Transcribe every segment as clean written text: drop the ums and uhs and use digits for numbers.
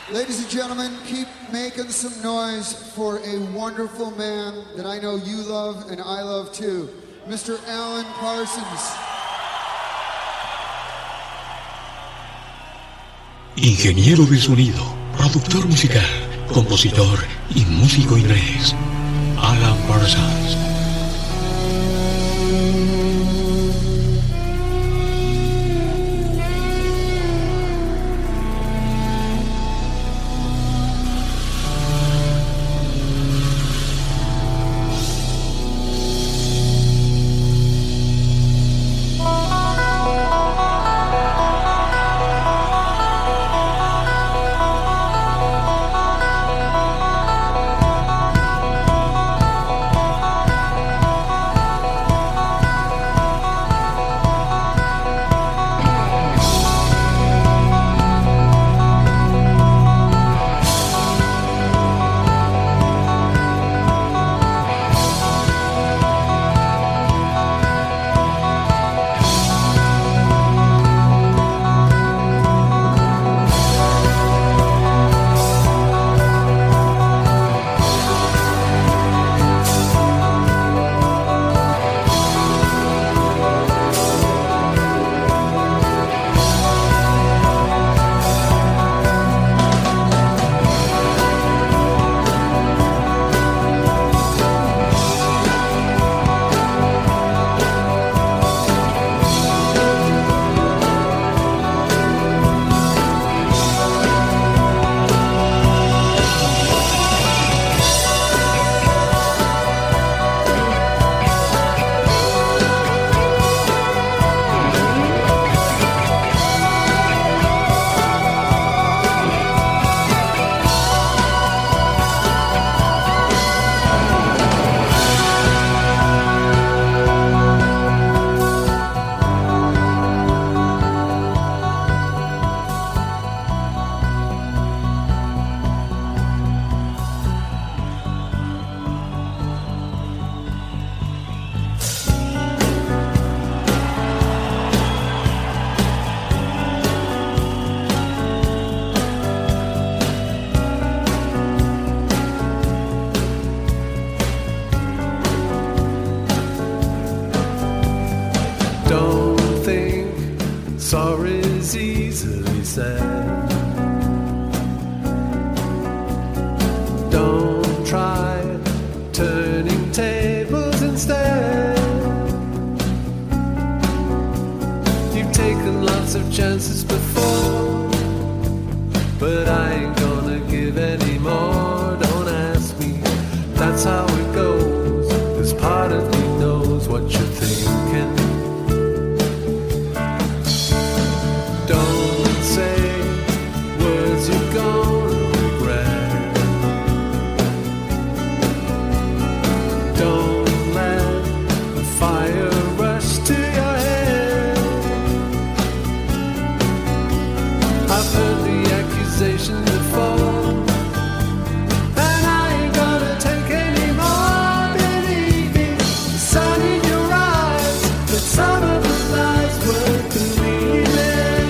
Ladies and gentlemen, keep making some noise for a wonderful man that I know you love and I love too, Mr. Alan Parsons. Ingeniero de sonido, productor musical, compositor y músico inglés, Alan Parsons. Sorry's easily said. Don't try turning tables instead. You've taken lots of chances before, but I ain't gonna give any more. Don't ask me, that's how it goes. 'Cause part of me knows what you're thinking. Don't say words you're gonna regret. Don't let the fire rush to your head. I've heard the accusation before, and I ain't gonna take any more. Believe me, the sun in your eyes, but some of the lies were believing.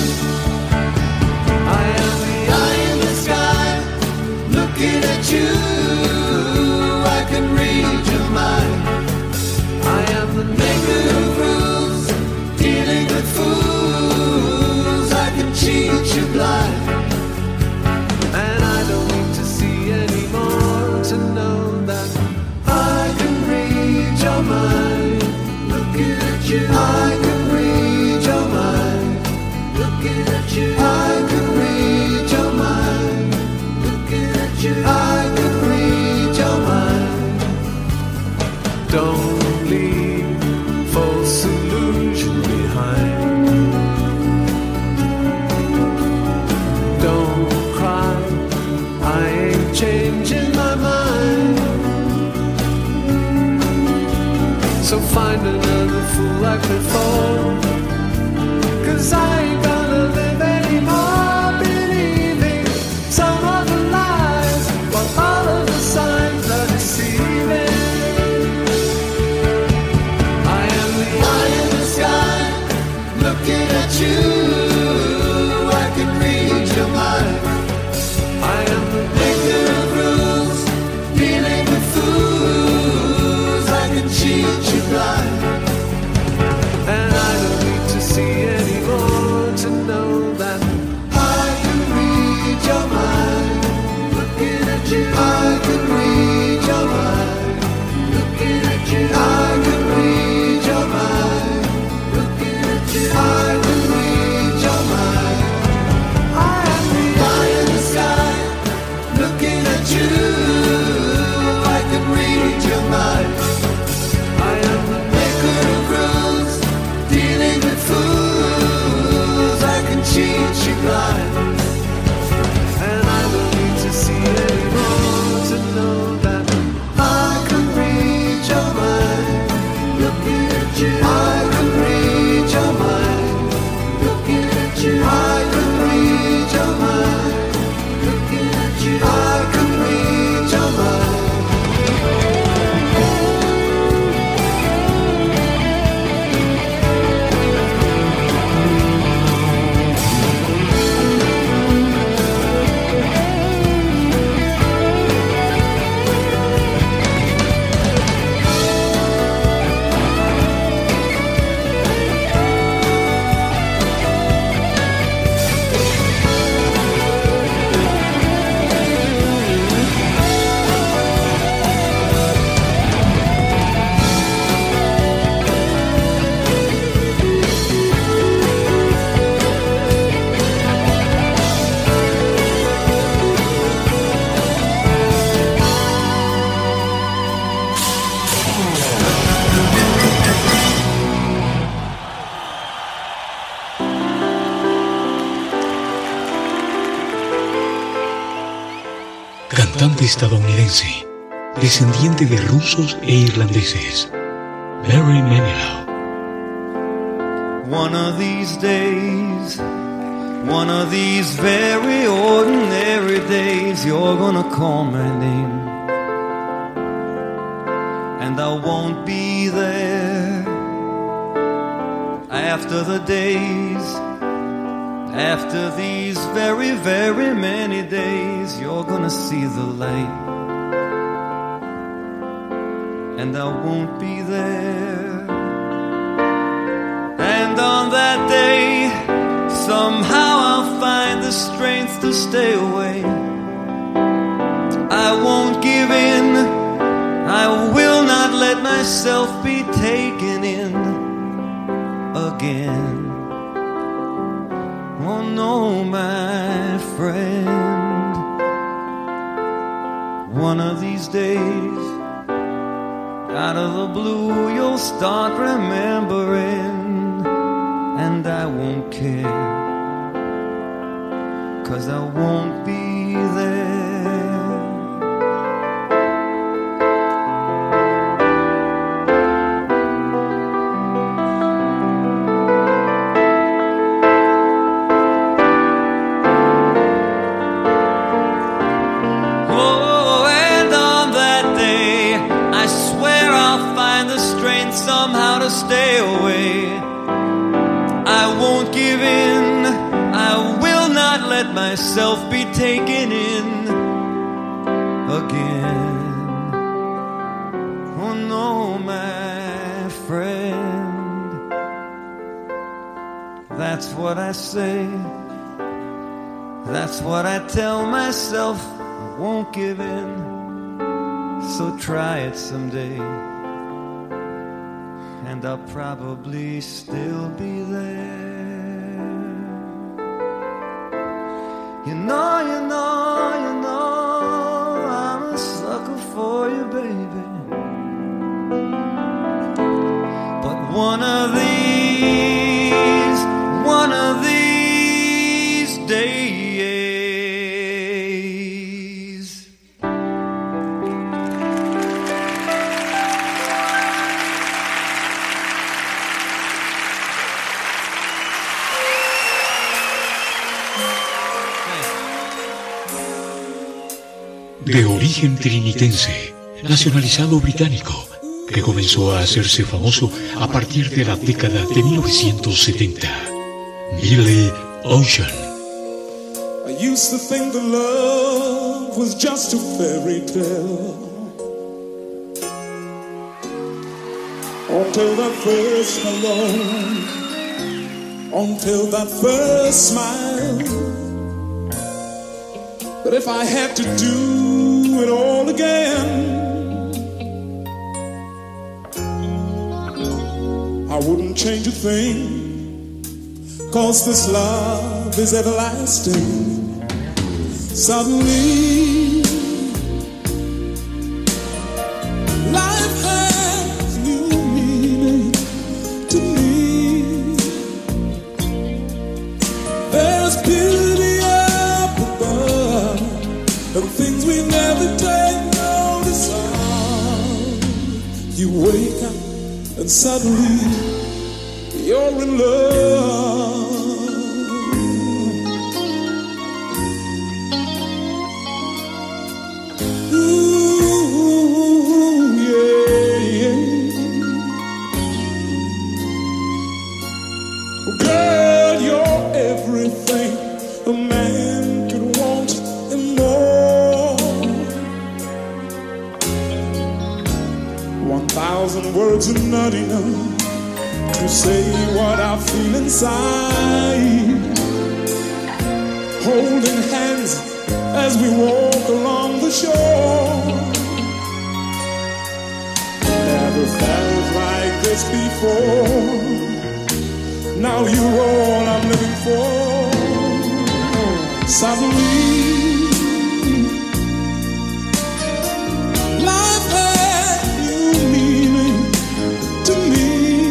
I am the eye in the sky, looking at you. I can read your mind. I am the maker of rules, dealing with fools. I can cheat you blind. And I don't need to see anymore to know that I can read your mind. Looking at you, I can read your mind. Looking at you, I can read your mind. Looking at you, I can read your mind. Don't leave false illusion behind. Don't cry, I ain't changing my mind. So find another fool like before, 'cause I ain't gonna live anymore believing some of the lies, while all of the signs are deceiving. I am the eye in the sky, looking at you. I can read your mind. she cried. And I don't need to see anymore to know that I can read your mind. Looking at you, I can read your mind. Looking at you, I can read your mind. Looking at you, I can read your mind. Cantante estadounidense, descendiente de rusos e irlandeses, Barry Manilow. One of these days, one of these very ordinary days, you're gonna call my name, and I won't be there. After the days, after these very, very many days, you're gonna see the light, and I won't be there. And on that day, somehow I'll find the strength to stay away. I won't give in, I will not let myself be taken in again. Oh no, my friend, one of these days, out of the blue, you'll start remembering, and I won't care, 'cause I won't be there. Somehow to stay away. I won't give in, I will not let myself be taken in again. Oh no, my friend, that's what I say, that's what I tell myself. I won't give in, so try it someday, and I'll probably still be there. You know, I'm a sucker for you, baby. But one of these days, de origen trinitense, nacionalizado británico, que comenzó a hacerse famoso a partir de la década de 1970. Billy Ocean. I used to think that love was just a fairy tale, until that first hello, until that first smile. But if I had to do it all again, I wouldn't change a thing, 'cause this love is everlasting. Suddenly, life has new meaning to me. There's beauty up above, and things we never take notice of. You wake up and suddenly you're in love. Ooh, yeah, yeah. Girl, you're everything a man could want and more. 1,000 words are not enough to say what I feel inside. Holding hands as we walk along the shore. Never felt like this before. Now you're all I'm living for. Suddenly life had new meaning to me.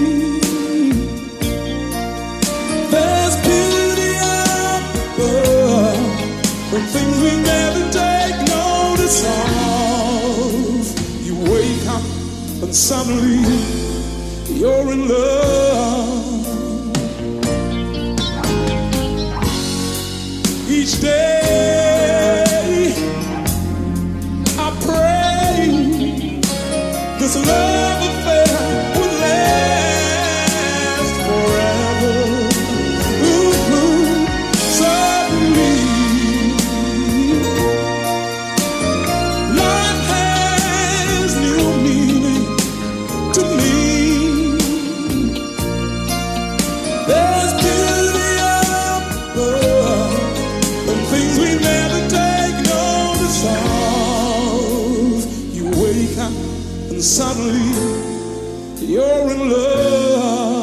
There's beauty up above, from things we never take notice of. You wake up and suddenly you're in love. Each day I pray this love affair will last forever. Ooh, suddenly life has new meaning to me. There's beauty up above, things we never take notice of. You wake up and suddenly you're in love.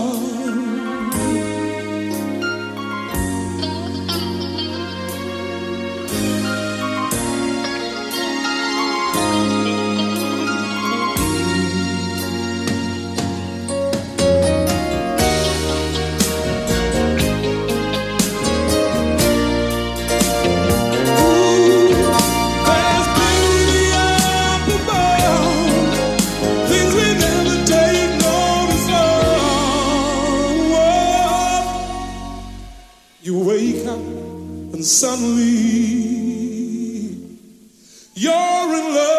You wake up and suddenly you're in love.